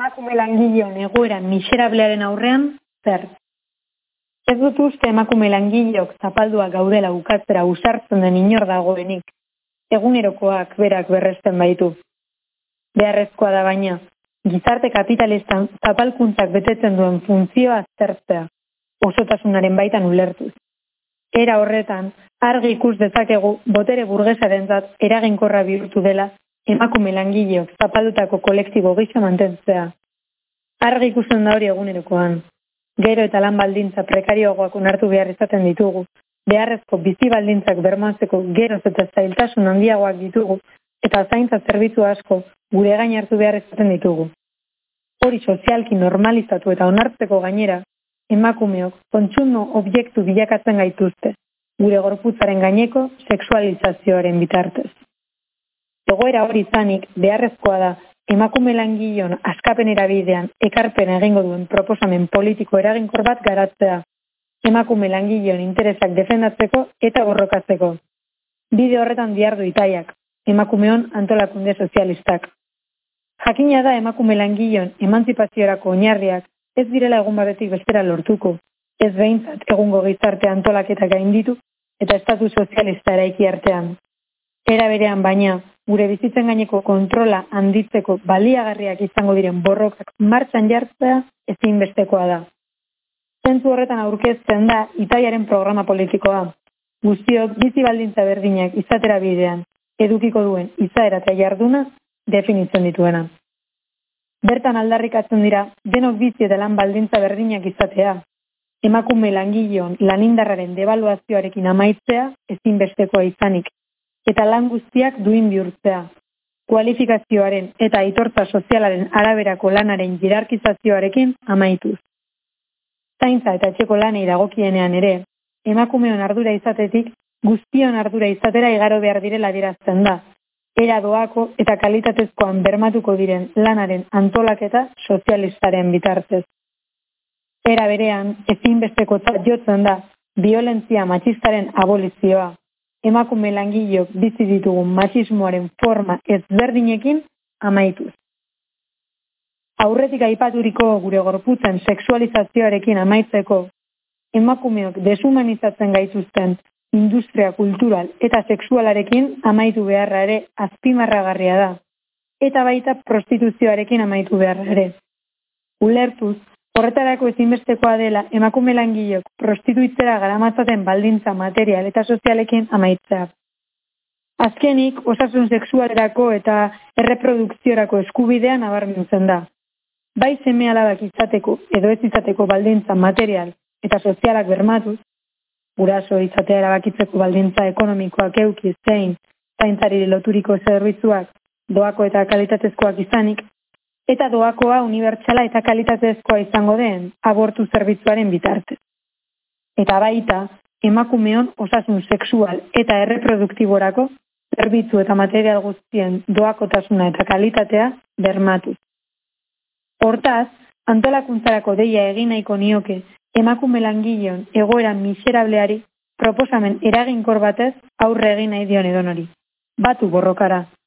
emakume langileon egoera miserablearen aurrean, zer? Ez dut uste emakume langileok zapalduak gaudela bukatzera usartzen den inor dagoenik. Egunerokoak berak berresten baitu. Beharrezkoa da baina, gizarte kapitalistan zapalkuntzak betetzen duen funtzioa aztertzea, osotasunaren baitan ulertuz. Era horretan, argi ikus dezakegu botere burgesarentzat eraginkorra bihurtu dela emakume langileok zapaldutako kolektibo gisa mantentzea. Argi ikusten da hori egunerokoan. Gero eta lan baldintza prekarioagoak onartu behar izaten ditugu. Beharrezko bizi baldintzak bermatzeko geroz eta zailtasun handiagoak ditugu eta zaintza zerbitzu asko gure gain hartu behar izaten ditugu. Hori sozialki normalizatu eta onartzeko gainera, emakumeok kontsumo objektu bilakatzen gaituzte, gure gorputzaren gaineko sexualizazioaren bitartez. Egoera hori izanik beharrezkoa da emakume langileon askapenera bidean ekarpen egingo duen proposamen politiko eraginkor bat garatzea, emakume langileon interesak defendatzeko eta borrokatzeko. Bide horretan dihardu Itaiak, emakumeon antolakunde sozialistak. Jakina da emakume langileon emantzipaziorako oinarriak ez direla egun batetik bestera lortuko, ez behintzat egungo gizarte antolaketak gainditu eta estatu sozialista eraiki artean. Era berean baina, gure bizitzen gaineko kontrola handitzeko baliagarriak izango diren borrokak martxan jartzea ezinbestekoa da. Zentzu horretan aurkezten da Itaiaren programa politikoa. Guztiok bizi baldintza berdinak izatera bidean, edukiko duen izaera eta jarduna definitzen dituena. Bertan aldarrikatzen dira denok bizi eta lan baldintza berdinak izatea. Emakume langileon lanindarraren debaluazioarekin amaitzea ezinbestekoa izanik, eta lan guztiak duin bihurtzea. Kualifikazioaren eta aitortza sozialaren araberako lanaren hierarkizazioarekin amaituz. Zaintza eta etxeko lanei dagokienean ere, emakumeon ardura izatetik guztion ardura izatera igaro behar direla adierazten da. Era doako eta kalitatezkoan bermatuko diren lanaren antolaketa sozialistaren bitartez. Era berean, ezinbestekotzat jotzen da biolentzia matxistaren abolizioa. Emakume langileok bizi ditugun matxismoaren forma ezberdinekin amaituz. Aurretik aipaturiko gure gorputzen sexualizazioarekin amaitzeko, emakumeok deshumanizatzen gaituzten industria kultural eta sexualarekin amaitu beharra ere azpimarragarria da, eta baita prostituzioarekin amaitu beharra ere. Ulertuz, horretarako ezinbestekoa dela emakume langileok prostituitzera garamatzaten baldintza material eta sozialekin amaitzea. Azkenik, osasun sexualerako eta erreprodukziorako eskubidea nabarmentzen da. Bai seme-alabak izateko edo ez izateko baldintza material eta sozialak bermatuz, guraso izatea erabakitzeko baldintza ekonomikoak euki zein zaintzari loturiko zerbitzuak doako eta kalitatezkoak izanik, eta doakoa unibertsala eta kalitatezkoa izango den abortu zerbitzuaren bitartez. Eta baita, emakumeon osasun sexual eta erreproduktiborako zerbitzu eta material guztien doakotasuna eta kalitatea bermatuz. Hortaz, antolakuntzarako deia egin nahiko nioke emakume langileon egoera miserableari proposamen eraginkor batez aurre egin nahi dion edonori. Batu borrokara.